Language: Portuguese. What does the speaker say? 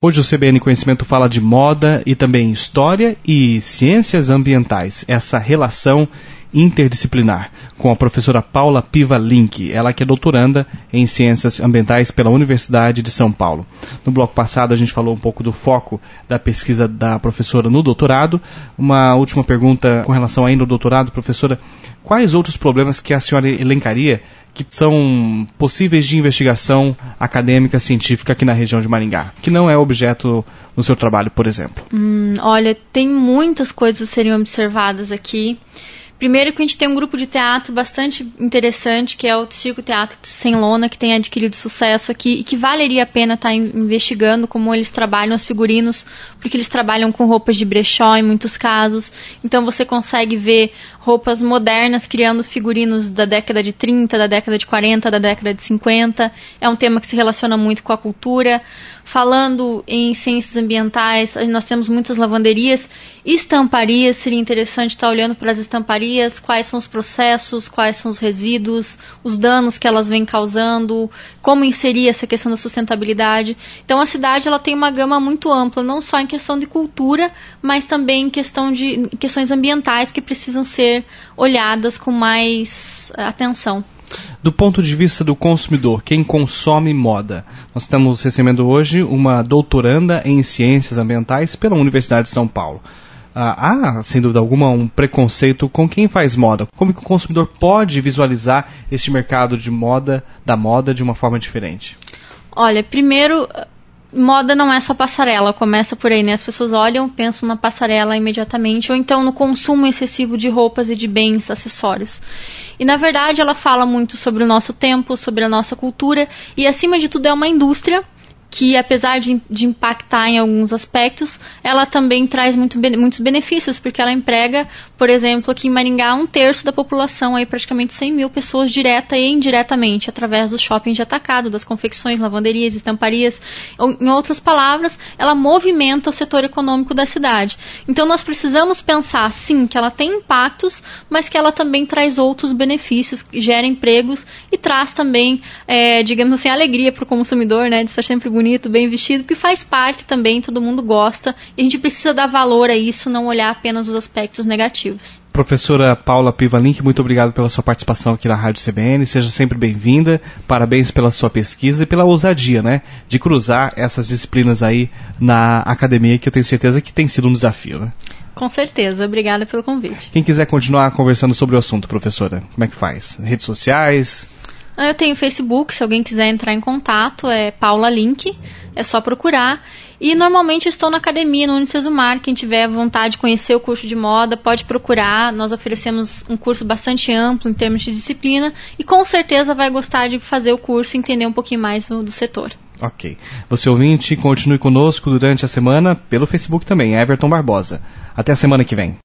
Hoje o CBN Conhecimento fala de moda e também história e ciências ambientais, essa relação interdisciplinar, com a professora Paula Piva Link, ela que é doutoranda em ciências ambientais pela Universidade de São Paulo. No bloco passado a gente falou um pouco do foco da pesquisa da professora no doutorado. Uma última pergunta com relação ainda ao doutorado, professora, quais outros problemas que a senhora elencaria que são possíveis de investigação acadêmica, científica aqui na região de Maringá, que não é objeto no seu trabalho, por exemplo? Olha, tem muitas coisas a serem observadas aqui. Primeiro que a gente tem um grupo de teatro bastante interessante, que é o Circo Teatro Sem Lona, que tem adquirido sucesso aqui e que valeria a pena estar investigando como eles trabalham os figurinos, porque eles trabalham com roupas de brechó em muitos casos. Então você consegue ver roupas modernas criando figurinos da década de 30, da década de 40, da década de 50. É um tema que se relaciona muito com a cultura. Falando em ciências ambientais, nós temos muitas lavanderias. Estamparias, seria interessante estar olhando para as estamparias, quais são os processos, quais são os resíduos, os danos que elas vêm causando, como inserir essa questão da sustentabilidade. Então a cidade ela tem uma gama muito ampla, não só em questão de cultura, mas também em questões ambientais que precisam ser olhadas com mais atenção. Do ponto de vista do consumidor, quem consome moda, nós estamos recebendo hoje uma doutoranda em ciências ambientais pela Universidade de São Paulo. Há, sem dúvida alguma, um preconceito com quem faz moda. Como que o consumidor pode visualizar este mercado da moda de uma forma diferente? Olha, primeiro, moda não é só passarela, começa por aí, né? As pessoas olham, pensam na passarela imediatamente, ou então no consumo excessivo de roupas e de bens, acessórios. E, na verdade, ela fala muito sobre o nosso tempo, sobre a nossa cultura, e, acima de tudo, é uma indústria que, apesar de impactar em alguns aspectos, ela também traz muitos benefícios, porque ela emprega, por exemplo, aqui em Maringá, 1/3 da população, aí praticamente 100 mil pessoas, direta e indiretamente, através dos shoppings de atacado, das confecções, lavanderias, estamparias. Em outras palavras, ela movimenta o setor econômico da cidade. Então, nós precisamos pensar, sim, que ela tem impactos, mas que ela também traz outros benefícios, gera empregos e traz também, digamos assim, alegria para o consumidor, né, de estar sempre bonito, bem vestido, que faz parte também, todo mundo gosta, e a gente precisa dar valor a isso, não olhar apenas os aspectos negativos. Professora Paula Piva Link, muito obrigado pela sua participação aqui na Rádio CBN, seja sempre bem-vinda, parabéns pela sua pesquisa e pela ousadia, né, de cruzar essas disciplinas aí na academia, que eu tenho certeza que tem sido um desafio, né? Com certeza, obrigada pelo convite. Quem quiser continuar conversando sobre o assunto, professora, como é que faz? Redes sociais? Eu tenho Facebook, se alguém quiser entrar em contato, é Paula Link, é só procurar. E normalmente eu estou na academia, no Unicesumar. Quem tiver vontade de conhecer o curso de moda, pode procurar. Nós oferecemos um curso bastante amplo em termos de disciplina e com certeza vai gostar de fazer o curso e entender um pouquinho mais do setor. Ok. Você ouvinte, continue conosco durante a semana pelo Facebook também, Everton Barbosa. Até a semana que vem.